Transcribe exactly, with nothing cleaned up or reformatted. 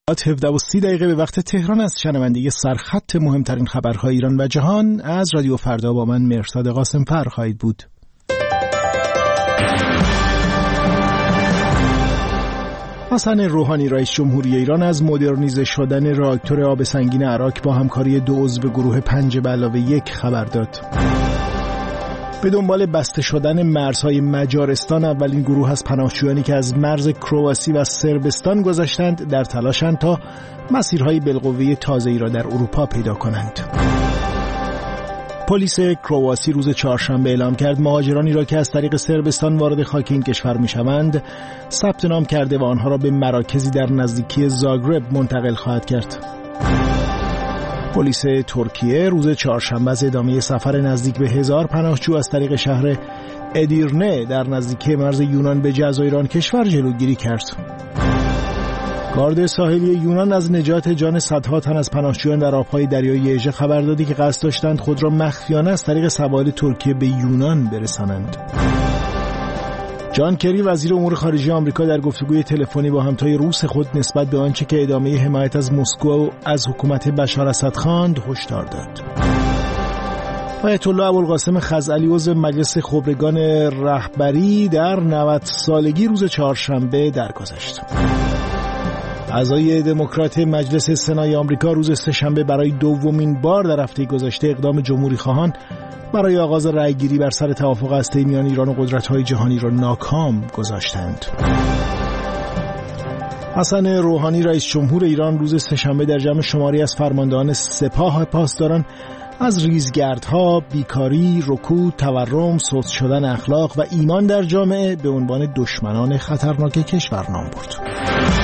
هفده و سی دقیقه به وقت تهران از شنونده سرخط مهمترین خبرهای ایران و جهان از رادیو فردا با من مرصاد قاسم‌فر خواهید بود. حسن روحانی رئیس جمهوری ایران از مدرنیزه شدن راکتور آب سنگین عراق با همکاری دو عضو گروه پنج به علاوه یک خبر داد. به دنبال بسته شدن مرزهای مجارستان اولین گروه از پناهجویانی که از مرز کرواسی و صربستان گذشتند در تلاشند تا مسیرهای بالقوه تازه‌ای را در اروپا پیدا کنند. پلیس کرواسی روز چهارشنبه اعلام کرد مهاجرانی را که از طریق صربستان وارد خاک این کشور می‌شوند ثبت نام کرده و آنها را به مراکزی در نزدیکی زاگرب منتقل خواهد کرد. پلیس ترکیه روز چهارشنبه از ادامه سفر نزدیک به هزار پناهجو از طریق شهر ادیرنه در نزدیکی مرز یونان به جزایر آن کشور جلوگیری کرد. گارد ساحلی یونان از نجات جان صدها تن از پناهجویان در آبهای دریای اژه خبر دادی که قصد داشتند خود را مخفیانه از طریق سواحل ترکیه به یونان برسانند. جان کری وزیر امور خارجه آمریکا در گفتگوی تلفنی با همتای روس خود نسبت به آنچه که ادامه حمایت از مسکو از حکومت بشار اسد خواند هشدار داد. آیت الله ابوالقاسم خزعلی عضو مجلس خبرگان رهبری در نود سالگی روز چهارشنبه درگذشت. اعضای دموکرات مجلس سنای آمریکا روز سه‌شنبه برای دومین بار در هفته گذشته اقدام جمهوری خواهان برای آغاز رأیگیری بر سر توافق هسته‌ای میان ایران و قدرت‌های جهانی را ناکام گذاشتند. حسن روحانی رئیس جمهور ایران روز سه‌شنبه در جمع شماری از فرماندهان سپاه پاسداران از ریزگردها، بیکاری، رکود، تورم، سست شدن اخلاق و ایمان در جامعه به عنوان دشمنان خطرناک کشور نام برد.